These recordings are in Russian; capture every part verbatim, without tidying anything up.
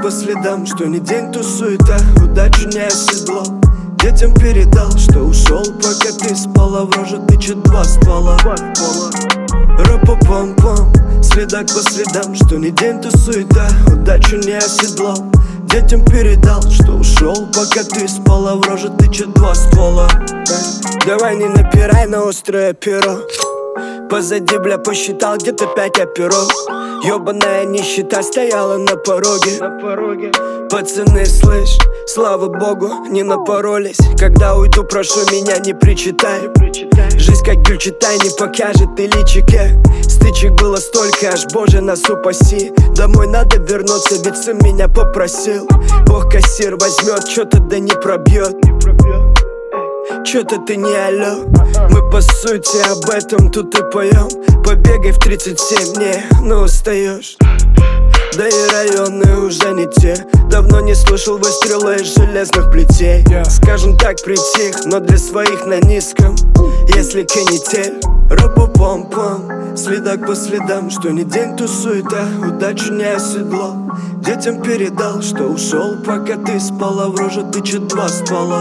по следам, что не день, то суета. Удачу не оседлал, детям передал, что ушел, пока ты спала. В роже тычет два ствола. Ропа-пам-пам, следак по следам, что не день, то суета. Удачу не оседлал, детям передал, что ушел, пока ты спала. В роже тычет два ствола. Давай не напирай на острое перо. Позади, бля, посчитал где-то пять оперов. Ёбаная нищета стояла на пороге. На пороге. Пацаны, слышь, слава богу, не напоролись. Когда уйду, прошу меня, не причитай. Жизнь как Гюльчатай не покажет и личике. Стычек было столько, аж боже нас упаси. Домой надо вернуться, ведь сын меня попросил. Бог кассир возьмет, чё-то да не пробьет. Чё-то ты не алё. Мы по сути об этом тут и поем. Побегай в тридцать семь, не, ну устаешь. Да и районы уже не те. Давно не слышал выстрела из железных плетей. Скажем так, притих, но для своих на низком. Если канитель, ропа-пам-пам, следак по следам, что не день, то суета. Удачу не оседлал, детям передал, что ушел, пока ты спала. В роже тычет два ствола.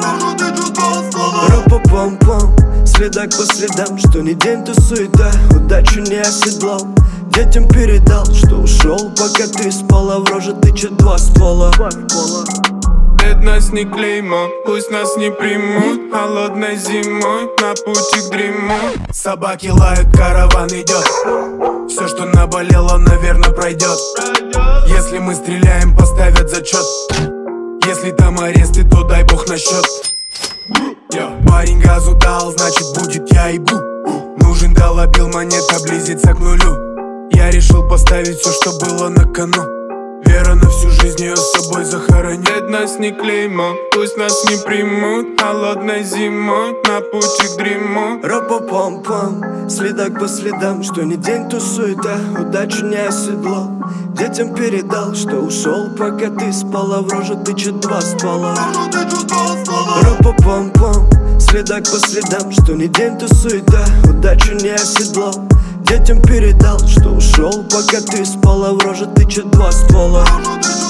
Ропа-пам-пам, следак по следам, что не день, то суета. Удачу не оседлал, детям передал, что ушел, пока ты спала. В роже тычет два ствола. Дед нас не клеймо, пусть нас не примут. Холодной зимой на пути к дриму. Собаки лают, караван идет. Все, что наболело, наверное, пройдет. Если мы стреляем, поставят зачет. Если там аресты, то дай бог на счет. Парень газу дал, значит будет я ебу. Нужен долобил, монета близится к нулю. Я решил поставить все, что было на кону. Вера на всю жизнь, ее с собой захороню. Дед нас не клеймо, пусть нас не примут. Холодной зимой на пути к дриму. Ропа-пам-пам, следак по следам, что не день, то суета. Удачу не оседлал, детям передал, что ушел, пока ты спала. В роже тычет два ствола. Ропа-пам-пам, следак по следам, что не день, то суета. Удачу не оседлал, детям передал, что ушел, пока ты спала. В роже тычет два ствола.